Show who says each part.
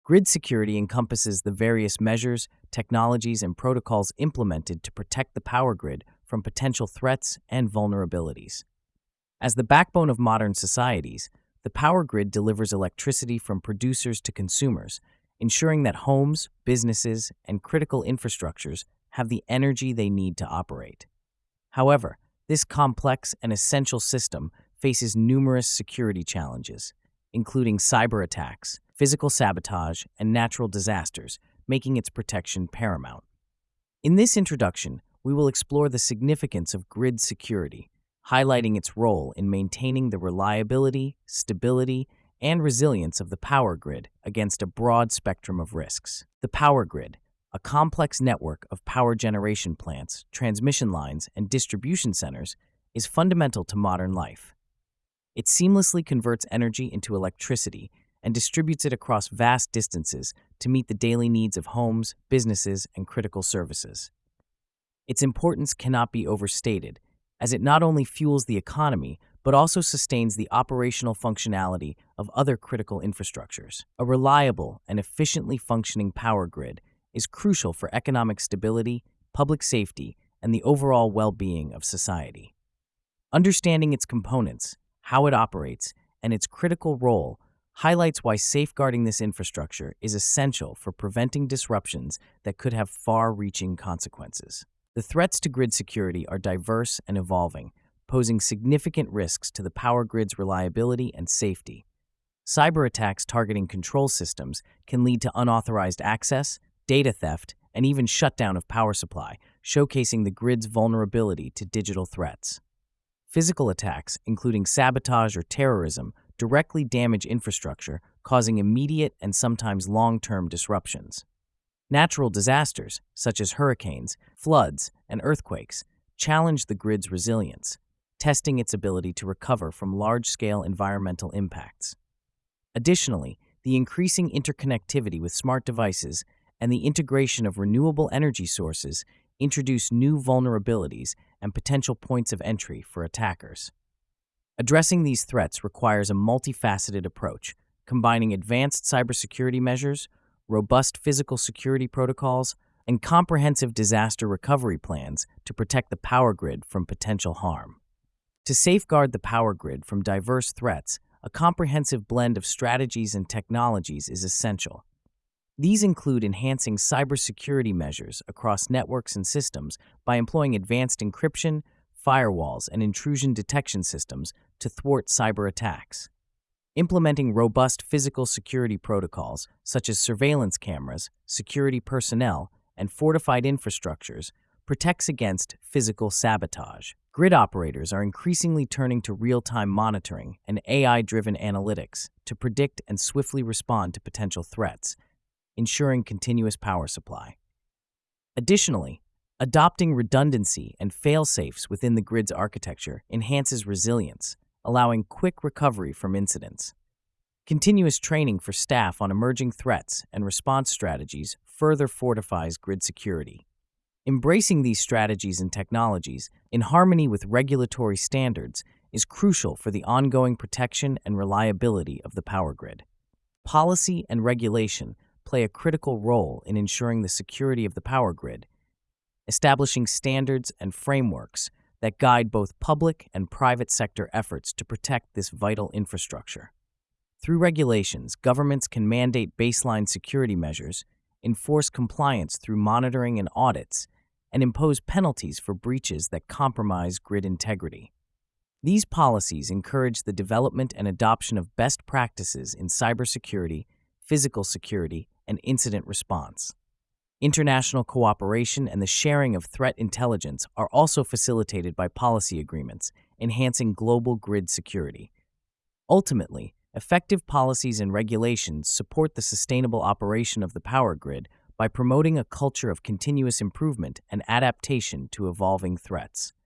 Speaker 1: Grid security encompasses the various measures, technologies, and protocols implemented to protect the power grid from potential threats and vulnerabilities. As the backbone of modern societies, the power grid delivers electricity from producers to consumers, ensuring that homes, businesses, and critical infrastructures have the energy they need to operate. However, this complex and essential system faces numerous security challenges, including cyber attacks, physical sabotage, and natural disasters, making its protection paramount. In this introduction, we will explore the significance of grid security, highlighting its role in maintaining the reliability, stability, and resilience of the power grid against a broad spectrum of risks. The power grid, a complex network of power generation plants, transmission lines, and distribution centers, is fundamental to modern life. It seamlessly converts energy into electricity and distributes it across vast distances to meet the daily needs of homes, businesses, and critical services. Its importance cannot be overstated, as it not only fuels the economy, but also sustains the operational functionality of other critical infrastructures. A reliable and efficiently functioning power grid is crucial for economic stability, public safety, and the overall well-being of society. Understanding its components, how it operates, and its critical role highlights why safeguarding this infrastructure is essential for preventing disruptions that could have far-reaching consequences. The threats to grid security are diverse and evolving, posing significant risks to the power grid's reliability and safety. Cyber attacks targeting control systems can lead to unauthorized access, data theft, and even shutdown of power supply, showcasing the grid's vulnerability to digital threats. Physical attacks, including sabotage or terrorism, directly damage infrastructure, causing immediate and sometimes long-term disruptions. Natural disasters, such as hurricanes, floods, and earthquakes, challenge the grid's resilience, testing its ability to recover from large-scale environmental impacts. Additionally, the increasing interconnectivity with smart devices and the integration of renewable energy sources introduce new vulnerabilities and potential points of entry for attackers. Addressing these threats requires a multifaceted approach, combining advanced cybersecurity measures, robust physical security protocols, and comprehensive disaster recovery plans to protect the power grid from potential harm. To safeguard the power grid from diverse threats, a comprehensive blend of strategies and technologies is essential. These include enhancing cybersecurity measures across networks and systems by employing advanced encryption, firewalls, and intrusion detection systems to thwart cyber attacks. Implementing robust physical security protocols, such as surveillance cameras, security personnel, and fortified infrastructures, protects against physical sabotage. Grid operators are increasingly turning to real-time monitoring and AI-driven analytics to predict and swiftly respond to potential threats, ensuring continuous power supply. Additionally, adopting redundancy and fail-safes within the grid's architecture enhances resilience, allowing quick recovery from incidents. Continuous training for staff on emerging threats and response strategies further fortifies grid security. Embracing these strategies and technologies, in harmony with regulatory standards, is crucial for the ongoing protection and reliability of the power grid. Policy and regulation play a critical role in ensuring the security of the power grid, establishing standards and frameworks that guide both public and private sector efforts to protect this vital infrastructure. Through regulations, governments can mandate baseline security measures, enforce compliance through monitoring and audits, and impose penalties for breaches that compromise grid integrity. These policies encourage the development and adoption of best practices in cybersecurity, physical security, and incident response. International cooperation and the sharing of threat intelligence are also facilitated by policy agreements, enhancing global grid security. Ultimately, effective policies and regulations support the sustainable operation of the power grid by promoting a culture of continuous improvement and adaptation to evolving threats.